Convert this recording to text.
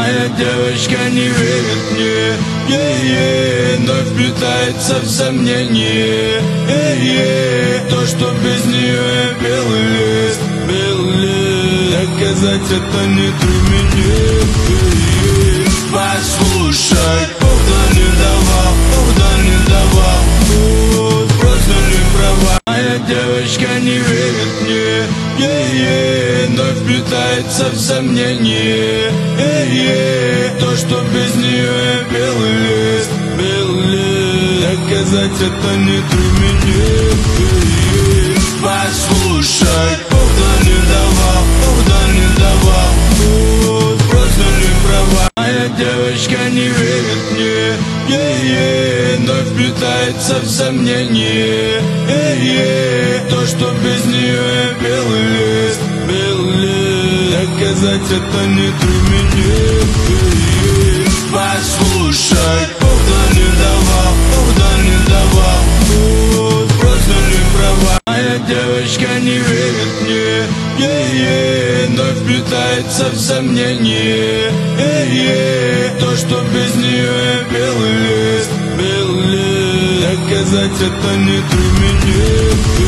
Моя девочка не верит мне, вновь питается в сомнении. То, что без нее я белый лист, доказать это не труднее. Послушай, Бог да не давал, просто не права. Моя девочка не верит мне, вновь питается в сомнении. То, что без нее я белый лист, доказать это не труднее. Послушай, Бог да не давал, просто не права. Моя девочка не верит мне, вновь питается в сомнении. То, что без нее я белый лист, доказать это не труднее. Послушай, Бог да не давал, просто не права. Моя девочка не верит мне, вновь питается в сомнении. То, что без нее я белый лист, доказать это не труднее.